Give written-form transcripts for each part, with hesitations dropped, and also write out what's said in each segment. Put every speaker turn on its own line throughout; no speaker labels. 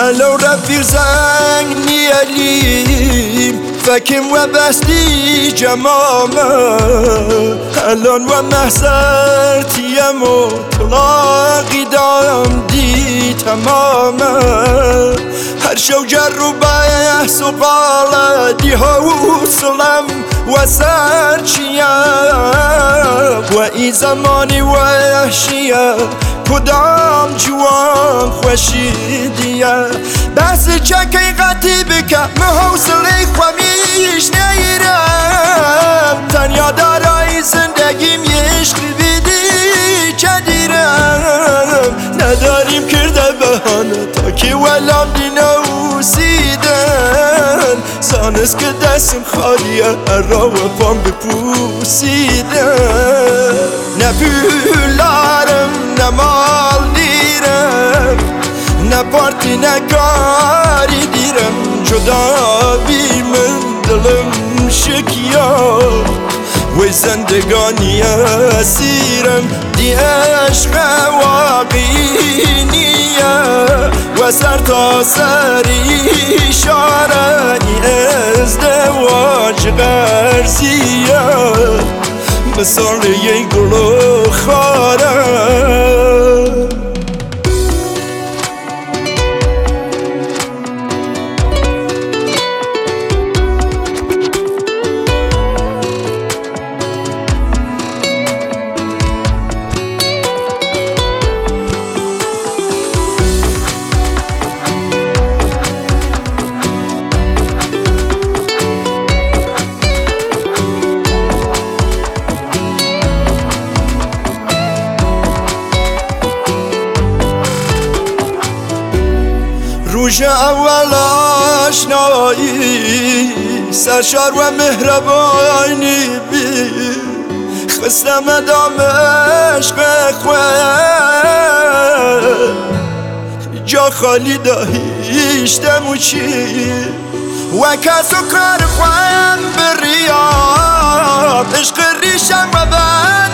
لو رفيق زنگ نياليم فكم وبستي جمامه الان و محزرتي يمو طلاقي دام دي تمامه هر شو جرو بحث و قال دي حوصلم وسر چيه و ای زمانی وحشیه کدام جوان خوشیدیه بحث چکی قطی بکم حوصله خمیش نیرم تنیا دارای زندگیم یشق بیدی چه دیرم نداریم کرده بهانه تا که ولام دی نوسیدن زانست که دستم خالیه هر را و پام بپوسیدن نه پولارم نه مال دیرم نه پارتی نه کاری دیرم جدا بی من دلم شکیا و زندگانی اسیرم دی عشق واقعی نیه و سر تا سری شارنی ازدواج غرزیه مثال یک گل و خاره روش اول آشنایی سرشار و مهربانی بی خستم ادام عشق خواه جا خالی داشتم و چی و کس و کار خواهم بریاد عشق ریشم و بند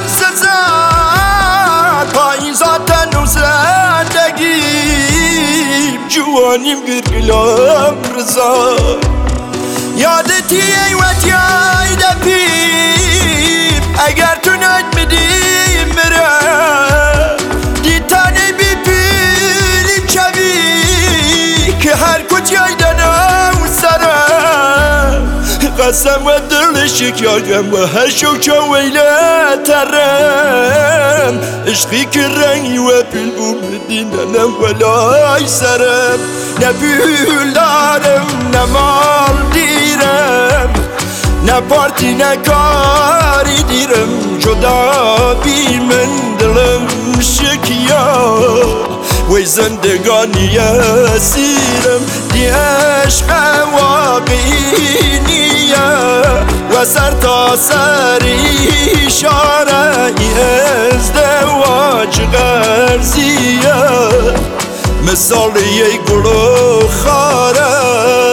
سزد پاییزاتن و زندگی جوانیم گرگلام رضا یادتی ایوت یای دپیم اگر تو نجمدیم برم دیتانه بی پیلیم چوی که هر کجای دنم سرم قسم و دل شکایم و هر شو چو ویله ترم عشقی که رنگی و پیل بوم دیننم ولای سرم نه پول دارم نه مال دیرم نه پارتی نه کاری دیرم جدا بی من دلم شکیا و زندگانی اسیرم دی عشق واقعی نیه و سر تا سری شارعی ازدواج غرزیه مثال یک گل و خاره